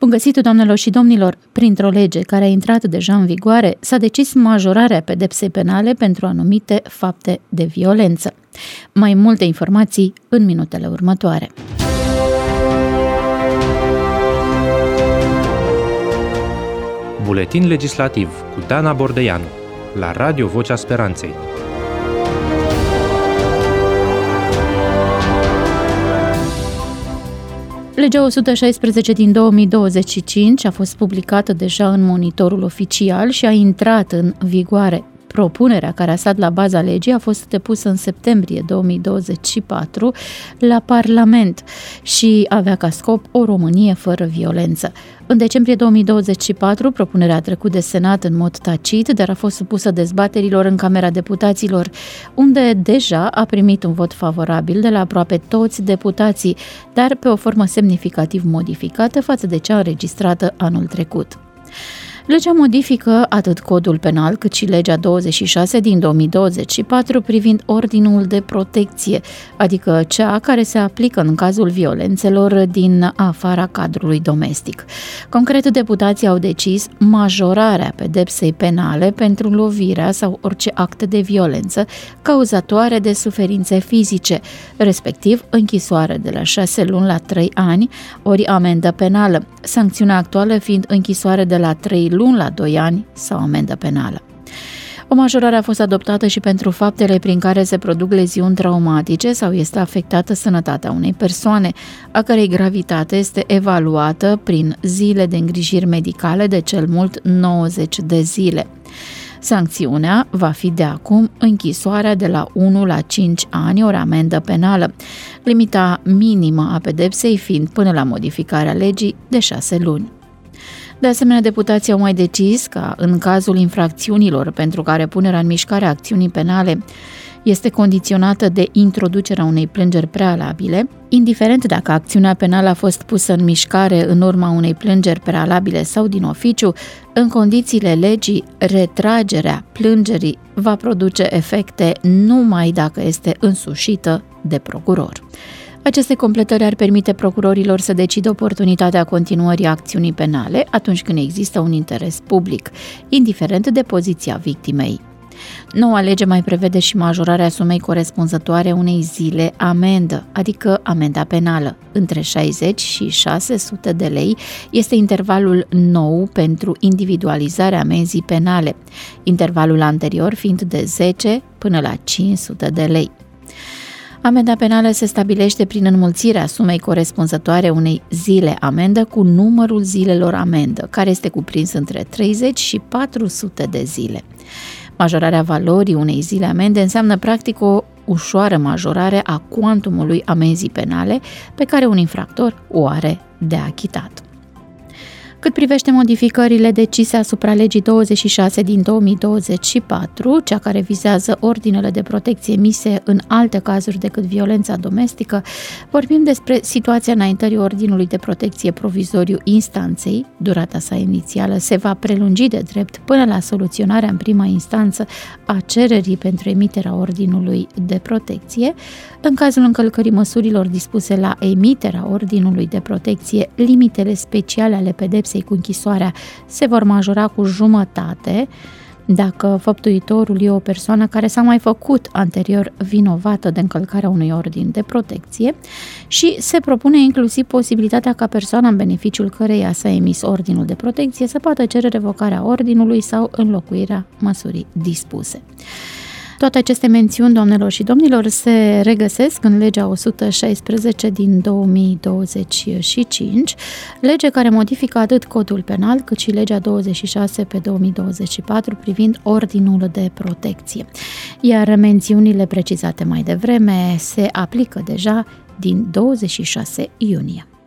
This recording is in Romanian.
Bun găsit, doamnelor și domnilor! Printr-o lege care a intrat deja în vigoare, s-a decis majorarea pedepsei penale pentru anumite fapte de violență. Mai multe informații în minutele următoare. Buletin legislativ cu Dana Bordeianu la Radio Vocea Speranței. Legea 116 din 2025 a fost publicată deja în Monitorul Oficial și a intrat în vigoare. Propunerea care a stat la baza legii a fost depusă în septembrie 2024 la Parlament și avea ca scop o Românie fără violență. În decembrie 2024, propunerea a trecut de Senat în mod tacit, dar a fost supusă dezbaterilor în Camera Deputaților, unde deja a primit un vot favorabil de la aproape toți deputații, dar pe o formă semnificativ modificată față de cea înregistrată anul trecut. Legea modifică atât codul penal cât și legea 26 din 2024 privind ordinul de protecție, adică cea care se aplică în cazul violențelor din afara cadrului domestic. Concret, deputații au decis majorarea pedepsei penale pentru lovirea sau orice act de violență cauzatoare de suferințe fizice, respectiv închisoare de la 6 luni la 3 ani, ori amendă penală, sancțiunea actuală fiind închisoare de la 3 luni la 2 ani sau amendă penală. O majorare a fost adoptată și pentru faptele prin care se produc leziuni traumatice sau este afectată sănătatea unei persoane, a cărei gravitate este evaluată prin zile de îngrijiri medicale de cel mult 90 de zile. Sancțiunea va fi de acum închisoarea de la 1 la 5 ani ori amendă penală, limita minimă a pedepsei fiind până la modificarea legii de 6 luni. De asemenea, deputații au mai decis ca, în cazul infracțiunilor pentru care punerea în mișcare a acțiunii penale este condiționată de introducerea unei plângeri prealabile, indiferent dacă acțiunea penală a fost pusă în mișcare în urma unei plângeri prealabile sau din oficiu, în condițiile legii, retragerea plângerii va produce efecte numai dacă este însușită de procuror. Aceste completări ar permite procurorilor să decidă oportunitatea continuării acțiunii penale atunci când există un interes public, indiferent de poziția victimei. Noua lege mai prevede și majorarea sumei corespunzătoare unei zile amendă, adică amenda penală. Între 60 și 600 de lei este intervalul nou pentru individualizarea amenzii penale, intervalul anterior fiind de 10 până la 500 de lei. Amenda penală se stabilește prin înmulțirea sumei corespunzătoare unei zile amendă cu numărul zilelor amendă, care este cuprins între 30 și 400 de zile. Majorarea valorii unei zile amende înseamnă practic o ușoară majorare a cuantumului amenzii penale pe care un infractor o are de achitat. Cât privește modificările decise asupra legii 26 din 2024, cea care vizează ordinele de protecție emise în alte cazuri decât violența domestică, vorbim despre situația înaintării ordinului de protecție provizoriu instanței. Durata sa inițială se va prelungi de drept până la soluționarea în prima instanță a cererii pentru emiterea ordinului de protecție. În cazul încălcării măsurilor dispuse la emiterea ordinului de protecție, limitele speciale ale pedepsei cu închisoarea se vor majora cu jumătate dacă făptuitorul e o persoană care s-a mai făcut anterior vinovată de încălcarea unui ordin de protecție și se propune inclusiv posibilitatea ca persoana în beneficiul căreia s-a emis ordinul de protecție să poată cere revocarea ordinului sau înlocuirea măsurii dispuse. Toate aceste mențiuni, doamnelor și domnilor, se regăsesc în legea 116 din 2025, lege care modifică atât codul penal cât și legea 26 pe 2024 privind ordinul de protecție. Iar mențiunile precizate mai devreme se aplică deja din 26 iunie.